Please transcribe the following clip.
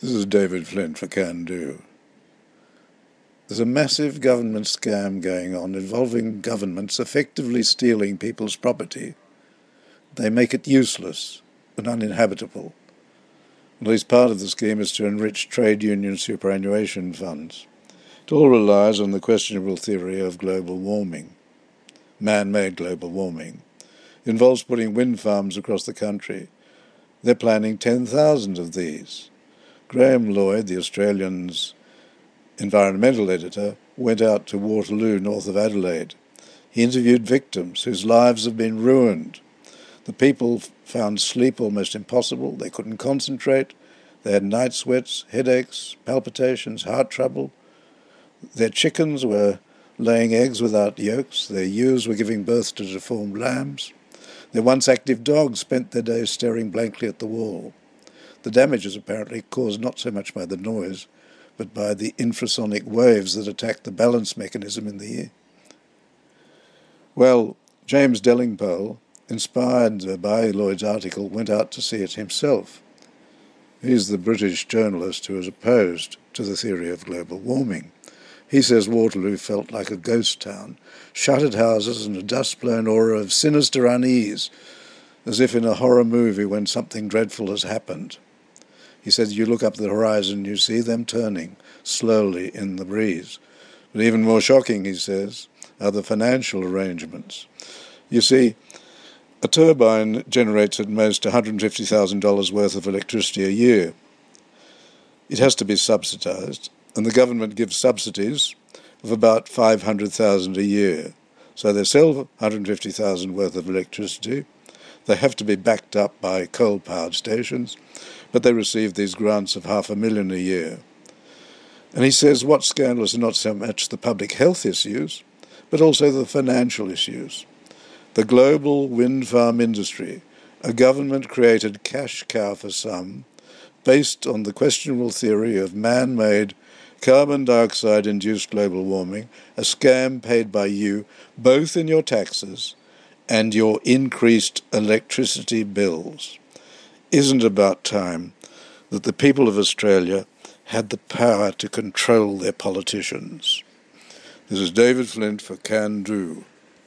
This is David Flint for Can Do. There's a massive government scam going on involving governments effectively stealing people's property. They make it useless and uninhabitable. At least part of the scheme is to enrich trade union superannuation funds. It all relies on the questionable theory of global warming, man-made global warming. It involves putting wind farms across the country. They're planning 10,000 of these. Graham Lloyd, the Australian's environmental editor, went out to Waterloo, north of Adelaide. He interviewed victims whose lives have been ruined. The people found sleep almost impossible. They couldn't concentrate. They had night sweats, headaches, palpitations, heart trouble. Their chickens were laying eggs without yolks. Their ewes were giving birth to deformed lambs. Their once active dogs spent their days staring blankly at the wall. The damage is apparently caused not so much by the noise, but by the infrasonic waves that attack the balance mechanism in the ear. Well, James Delingpole, inspired by Lloyd's article, went out to see it himself. He's the British journalist who is opposed to the theory of global warming. He says Waterloo felt like a ghost town, shuttered houses and a dust-blown aura of sinister unease, as if in a horror movie when something dreadful has happened. He said you look up the horizon, you see them turning slowly in the breeze. But even more shocking, he says, are the financial arrangements. You see, a turbine generates at most $150,000 worth of electricity a year. It has to be subsidised, and the government gives subsidies of about $500,000 a year. So they sell $150,000 worth of electricity. They have to be backed up by coal-powered stations, but they receive these grants of $500,000 a year. And he says what's scandalous is not so much the public health issues, but also the financial issues. The global wind farm industry, a government-created cash cow for some, based on the questionable theory of man-made carbon dioxide-induced global warming, a scam paid by you, both in your taxes and your increased electricity bills. Isn't it about time that the people of Australia had the power to control their politicians? This is David Flint for Can Do.